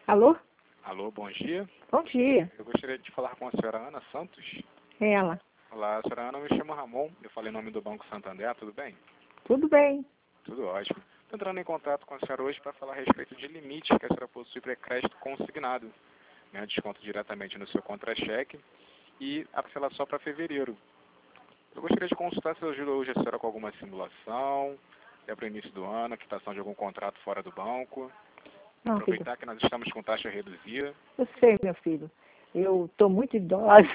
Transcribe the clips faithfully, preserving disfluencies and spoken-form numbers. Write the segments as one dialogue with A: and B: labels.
A: Alô?
B: Alô, bom dia.
A: Bom dia.
B: Eu gostaria de falar com a senhora Ana Santos.
A: É ela.
B: Olá, senhora Ana, eu me chamo Ramon. Eu falei em nome do Banco Santander, tudo bem?
A: Tudo bem.
B: Tudo ótimo. Estou entrando em contato com a senhora hoje para falar a respeito de limites que a senhora possui para crédito consignado. Né, desconto diretamente no seu contra-cheque e a parcela só para fevereiro. Eu gostaria de consultar se ajuda hoje a senhora com alguma simulação, até para o início do ano, a quitação de algum contrato fora do banco.
A: Não,
B: Aproveitar
A: filho.
B: que nós estamos com taxa reduzida.
A: Eu sei, meu filho. Eu estou muito idosa.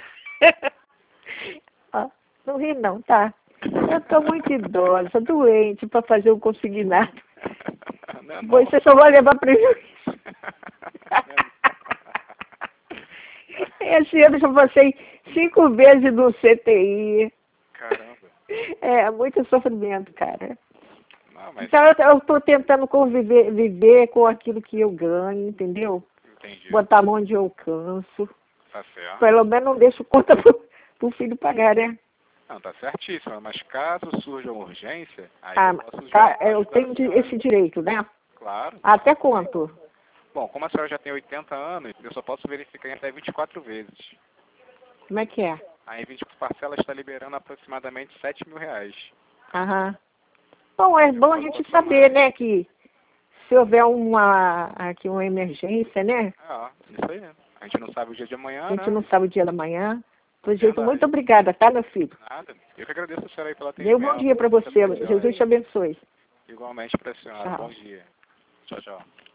A: Ah, não ri não, tá? Eu estou muito idosa, doente para fazer o consignado.
B: Não é não.
A: Você só vai levar prejuízo. Esse ano eu já passei cinco vezes no C T I.
B: Caramba.
A: É, muito sofrimento, cara.
B: Não, mas
A: Então eu estou tentando conviver, viver com aquilo que eu ganho, entendeu?
B: entendi.
A: Botar a mão onde eu canso.
B: Tá certo.
A: Pelo menos não deixo conta pro, pro filho pagar, né?
B: Não, tá certíssimo. Mas caso surja uma urgência, aí
A: Ah,
B: eu posso
A: tá,
B: já
A: eu
B: ajudar
A: tenho
B: a
A: di-
B: senhora.
A: esse direito, né?
B: Claro.
A: Até quanto?
B: Bom, como a senhora já tem oitenta anos, eu só posso verificar em até vinte e quatro vezes.
A: Como é que é?
B: Aí vinte e quatro parcelas está liberando aproximadamente sete mil reais.
A: Aham. Bom, é bom a gente saber, né, que se houver uma, aqui uma emergência, né?
B: Ah, isso aí, né? A gente não sabe o dia de amanhã,
A: A gente
B: né?
A: não sabe o dia da manhã. Por jeito,
B: Verdade.
A: muito obrigada, tá, meu filho?
B: Nada. Eu que agradeço a senhora aí pela
A: Dê um
B: atendimento.
A: bom dia para você.
B: Também, senhora.
A: Jesus te abençoe.
B: Igualmente para a senhora.
A: Tchau.
B: Bom dia. Tchau, tchau.